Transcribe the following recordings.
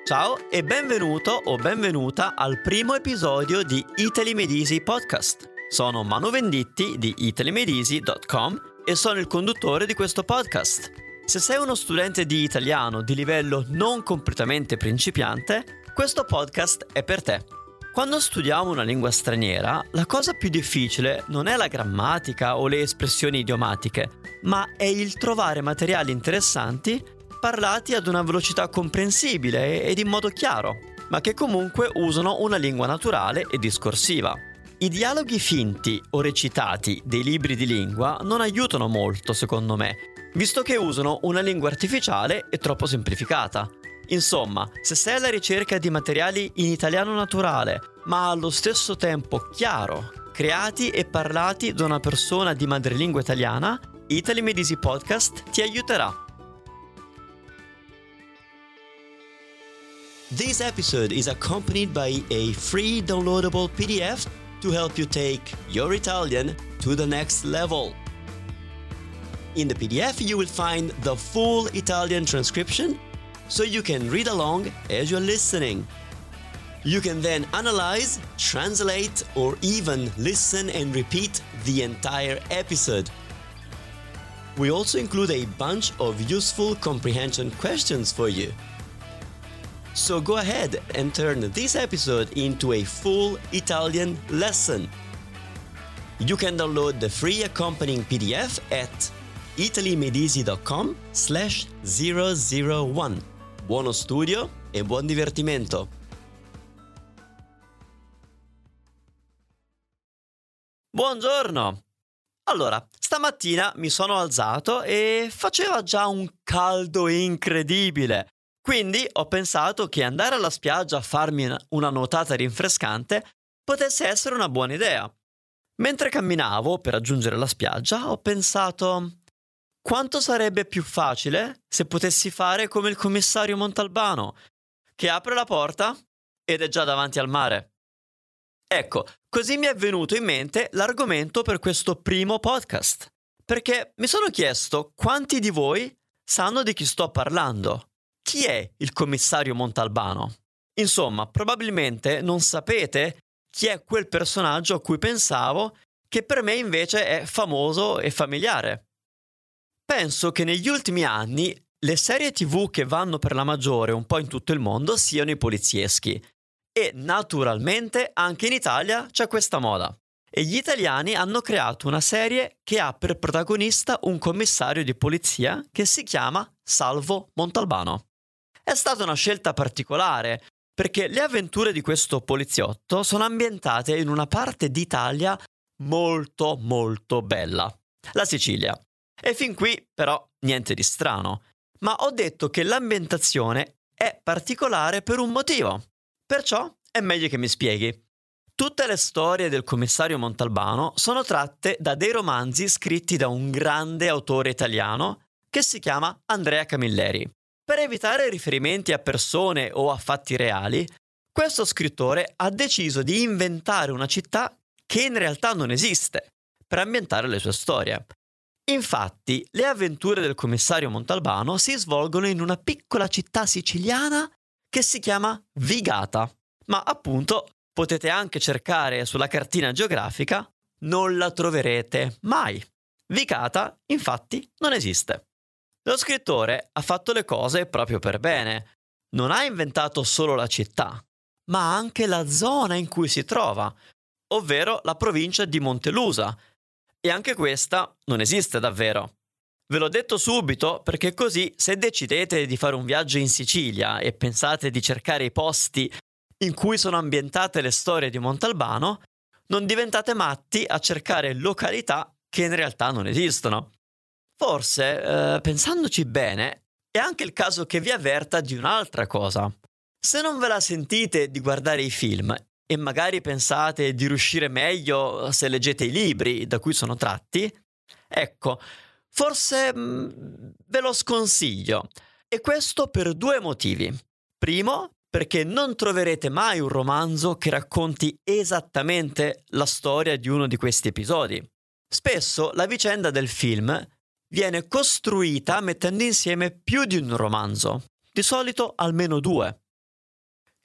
Ciao e benvenuto o benvenuta al primo episodio di Italy Made Easy Podcast. Sono Manu Venditti di italymadeeasy.com e sono il conduttore di questo podcast. Se sei uno studente di italiano di livello non completamente principiante, questo podcast è per te. Quando studiamo una lingua straniera, la cosa più difficile non è la grammatica o le espressioni idiomatiche, ma è il trovare materiali interessanti parlati ad una velocità comprensibile ed in modo chiaro, ma che comunque usano una lingua naturale e discorsiva. I dialoghi finti o recitati dei libri di lingua non aiutano molto, secondo me, visto che usano una lingua artificiale e troppo semplificata. Insomma, se sei alla ricerca di materiali in italiano naturale, ma allo stesso tempo chiaro, creati e parlati da una persona di madrelingua italiana, Italy Made Easy Podcast ti aiuterà. This episode is accompanied by a free downloadable PDF to help you take your Italian to the next level. In the PDF you will find the full Italian transcription so you can read along as you're listening. You can then analyze, translate, or even listen and repeat the entire episode. We also include a bunch of useful comprehension questions for you. So go ahead and turn this episode into a full Italian lesson. You can download the free accompanying PDF at italymadeeasy.com/001. Buono studio e buon divertimento! Buongiorno! Allora, stamattina mi sono alzato e faceva già un caldo incredibile. Quindi ho pensato che andare alla spiaggia a farmi una nuotata rinfrescante potesse essere una buona idea. Mentre camminavo per raggiungere la spiaggia ho pensato: quanto sarebbe più facile se potessi fare come il commissario Montalbano, che apre la porta ed è già davanti al mare. Ecco, così mi è venuto in mente l'argomento per questo primo podcast, perché mi sono chiesto quanti di voi sanno di chi sto parlando. Chi è il commissario Montalbano? Insomma, probabilmente non sapete chi è quel personaggio a cui pensavo, che per me invece è famoso e familiare. Penso che negli ultimi anni le serie TV che vanno per la maggiore un po' in tutto il mondo siano i polizieschi. E naturalmente anche in Italia c'è questa moda. E gli italiani hanno creato una serie che ha per protagonista un commissario di polizia che si chiama Salvo Montalbano. È stata una scelta particolare, perché le avventure di questo poliziotto sono ambientate in una parte d'Italia molto molto bella, la Sicilia. E fin qui però niente di strano, ma ho detto che l'ambientazione è particolare per un motivo, perciò è meglio che mi spieghi. Tutte le storie del commissario Montalbano sono tratte da dei romanzi scritti da un grande autore italiano che si chiama Andrea Camilleri. Per evitare riferimenti a persone o a fatti reali, questo scrittore ha deciso di inventare una città che in realtà non esiste, per ambientare le sue storie. Infatti, le avventure del commissario Montalbano si svolgono in una piccola città siciliana che si chiama Vigata, ma appunto potete anche cercare sulla cartina geografica, non la troverete mai. Vigata, infatti, non esiste. Lo scrittore ha fatto le cose proprio per bene. Non ha inventato solo la città, ma anche la zona in cui si trova, ovvero la provincia di Montelusa. E anche questa non esiste davvero. Ve l'ho detto subito perché così, se decidete di fare un viaggio in Sicilia e pensate di cercare i posti in cui sono ambientate le storie di Montalbano, non diventate matti a cercare località che in realtà non esistono. Forse, pensandoci bene, è anche il caso che vi avverta di un'altra cosa. Se non ve la sentite di guardare i film e magari pensate di riuscire meglio se leggete i libri da cui sono tratti, ecco, forse ve lo sconsiglio. E questo per due motivi. Primo, perché non troverete mai un romanzo che racconti esattamente la storia di uno di questi episodi. Spesso la vicenda del film viene costruita mettendo insieme più di un romanzo, di solito almeno 2.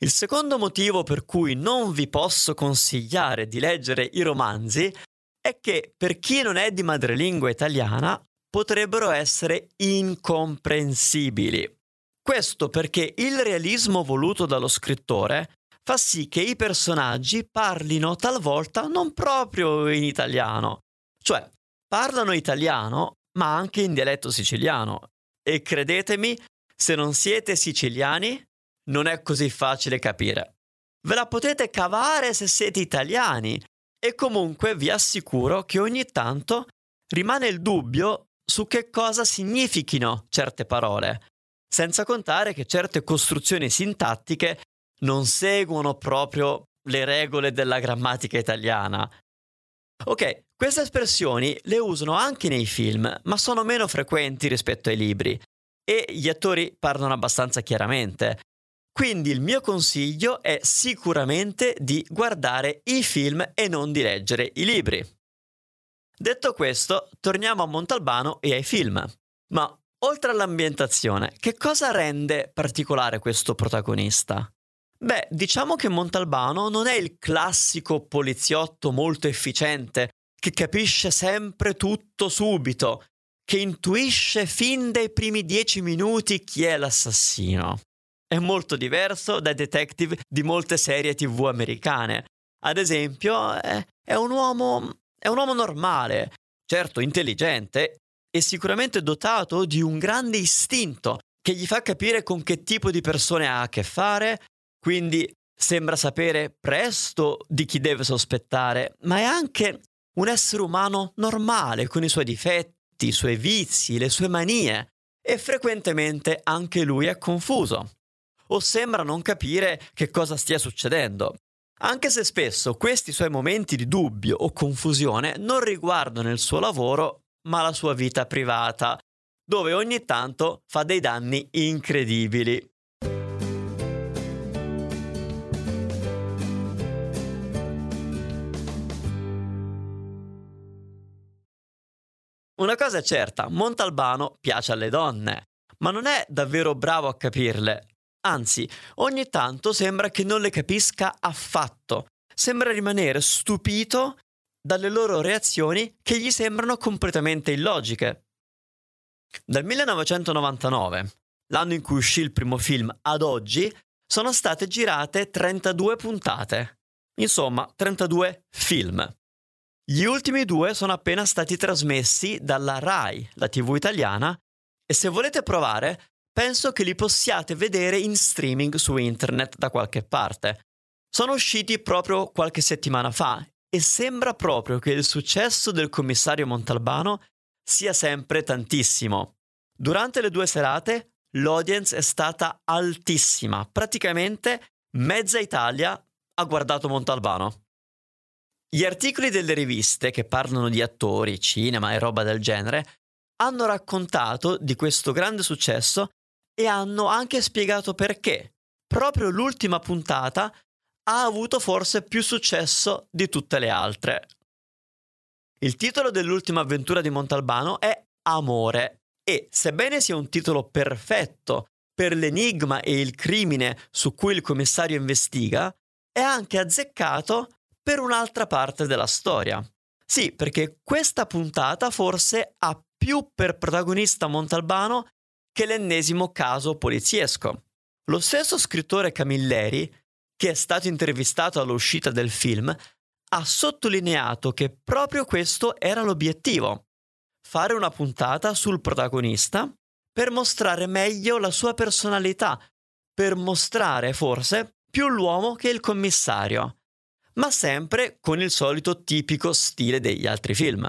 Il secondo motivo per cui non vi posso consigliare di leggere i romanzi è che per chi non è di madrelingua italiana potrebbero essere incomprensibili. Questo perché il realismo voluto dallo scrittore fa sì che i personaggi parlino talvolta non proprio in italiano, cioè parlano italiano ma anche in dialetto siciliano. E credetemi, se non siete siciliani, non è così facile capire. Ve la potete cavare se siete italiani e comunque vi assicuro che ogni tanto rimane il dubbio su che cosa significhino certe parole, senza contare che certe costruzioni sintattiche non seguono proprio le regole della grammatica italiana. Ok, queste espressioni le usano anche nei film, ma sono meno frequenti rispetto ai libri e gli attori parlano abbastanza chiaramente. Quindi il mio consiglio è sicuramente di guardare i film e non di leggere i libri. Detto questo, torniamo a Montalbano e ai film. Ma oltre all'ambientazione, che cosa rende particolare questo protagonista? Beh, diciamo che Montalbano non è il classico poliziotto molto efficiente, che capisce sempre tutto subito, che intuisce fin dai primi 10 minuti chi è l'assassino. È molto diverso dai detective di molte serie TV americane. Ad esempio, è un uomo normale, certo intelligente e sicuramente dotato di un grande istinto che gli fa capire con che tipo di persone ha a che fare, quindi sembra sapere presto di chi deve sospettare, ma è anche un essere umano normale, con i suoi difetti, i suoi vizi, le sue manie, e frequentemente anche lui è confuso o sembra non capire che cosa stia succedendo, anche se spesso questi suoi momenti di dubbio o confusione non riguardano il suo lavoro, ma la sua vita privata, dove ogni tanto fa dei danni incredibili. Una cosa è certa, Montalbano piace alle donne, ma non è davvero bravo a capirle. Anzi, ogni tanto sembra che non le capisca affatto. Sembra rimanere stupito dalle loro reazioni che gli sembrano completamente illogiche. Dal 1999, l'anno in cui uscì il primo film, ad oggi, sono state girate 32 puntate. Insomma, 32 film. Gli ultimi 2 sono appena stati trasmessi dalla Rai, la TV italiana, e se volete provare, penso che li possiate vedere in streaming su internet da qualche parte. Sono usciti proprio qualche settimana fa e sembra proprio che il successo del commissario Montalbano sia sempre tantissimo. Durante le 2 serate l'audience è stata altissima, praticamente mezza Italia ha guardato Montalbano. Gli articoli delle riviste che parlano di attori, cinema e roba del genere hanno raccontato di questo grande successo e hanno anche spiegato perché proprio l'ultima puntata ha avuto forse più successo di tutte le altre. Il titolo dell'ultima avventura di Montalbano è Amore e, sebbene sia un titolo perfetto per l'enigma e il crimine su cui il commissario investiga, è anche azzeccato per un'altra parte della storia. Sì, perché questa puntata forse ha più per protagonista Montalbano che l'ennesimo caso poliziesco. Lo stesso scrittore Camilleri, che è stato intervistato all'uscita del film, ha sottolineato che proprio questo era l'obiettivo: fare una puntata sul protagonista per mostrare meglio la sua personalità, per mostrare forse più l'uomo che il commissario, ma sempre con il solito tipico stile degli altri film.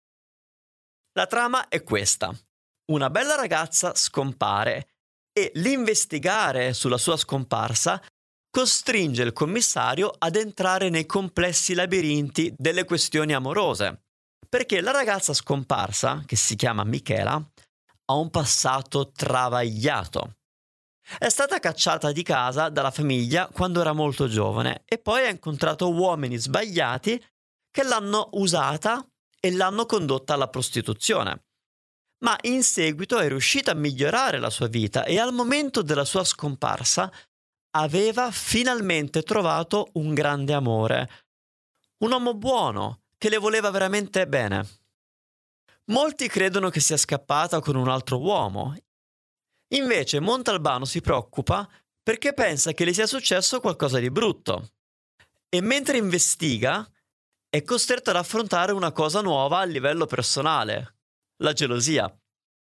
La trama è questa. Una bella ragazza scompare e l'investigare sulla sua scomparsa costringe il commissario ad entrare nei complessi labirinti delle questioni amorose, perché la ragazza scomparsa, che si chiama Michela, ha un passato travagliato. È stata cacciata di casa dalla famiglia quando era molto giovane e poi ha incontrato uomini sbagliati che l'hanno usata e l'hanno condotta alla prostituzione. Ma in seguito è riuscita a migliorare la sua vita e al momento della sua scomparsa aveva finalmente trovato un grande amore, un uomo buono che le voleva veramente bene. Molti credono che sia scappata con un altro uomo. Invece Montalbano si preoccupa perché pensa che le sia successo qualcosa di brutto. E mentre investiga, è costretto ad affrontare una cosa nuova a livello personale, la gelosia.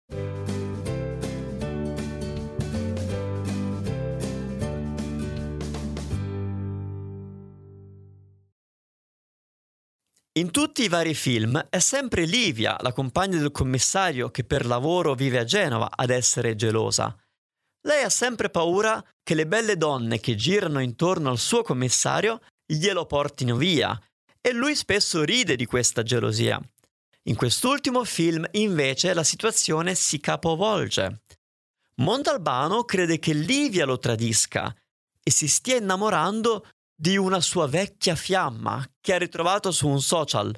In tutti i vari film è sempre Livia, la compagna del commissario che per lavoro vive a Genova, ad essere gelosa. Lei ha sempre paura che le belle donne che girano intorno al suo commissario glielo portino via, e lui spesso ride di questa gelosia. In quest'ultimo film, invece, la situazione si capovolge. Montalbano crede che Livia lo tradisca e si stia innamorando di una sua vecchia fiamma che ha ritrovato su un social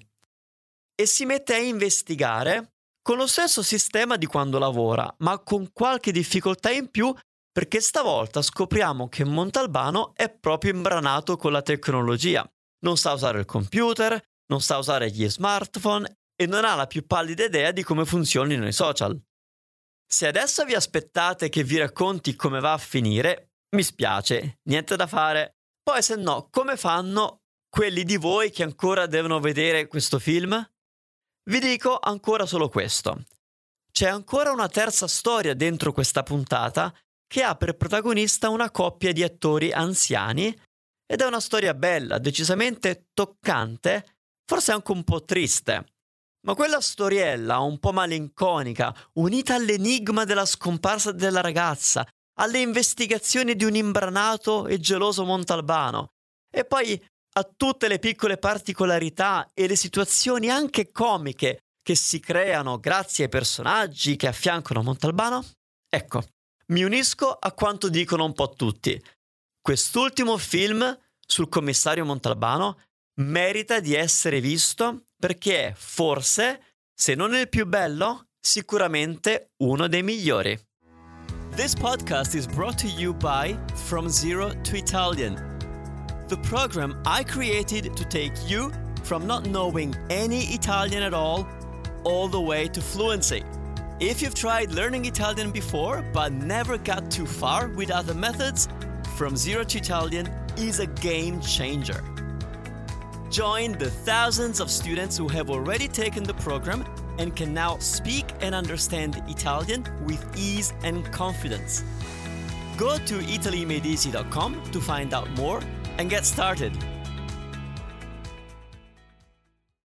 e si mette a investigare con lo stesso sistema di quando lavora, ma con qualche difficoltà in più perché stavolta scopriamo che Montalbano è proprio imbranato con la tecnologia. Non sa usare il computer, non sa usare gli smartphone e non ha la più pallida idea di come funzionino i social. Se adesso vi aspettate che vi racconti come va a finire, mi spiace, niente da fare. Poi se no, come fanno quelli di voi che ancora devono vedere questo film? Vi dico ancora solo questo. C'è ancora una terza storia dentro questa puntata che ha per protagonista una coppia di attori anziani ed è una storia bella, decisamente toccante, forse anche un po' triste. Ma quella storiella un po' malinconica, unita all'enigma della scomparsa della ragazza, alle investigazioni di un imbranato e geloso Montalbano e poi a tutte le piccole particolarità e le situazioni anche comiche che si creano grazie ai personaggi che affiancano Montalbano? Ecco, mi unisco a quanto dicono un po' tutti. Quest'ultimo film sul commissario Montalbano merita di essere visto perché è forse, se non il più bello, sicuramente uno dei migliori. This podcast is brought to you by From Zero to Italian, the program I created to take you from not knowing any Italian at all the way to fluency. If you've tried learning Italian before but never got too far with other methods, From Zero to Italian is a game changer. Join the thousands of students who have already taken the program and can now speak and understand Italian with ease and confidence. Go to italymadeeasy.com to find out more and get started.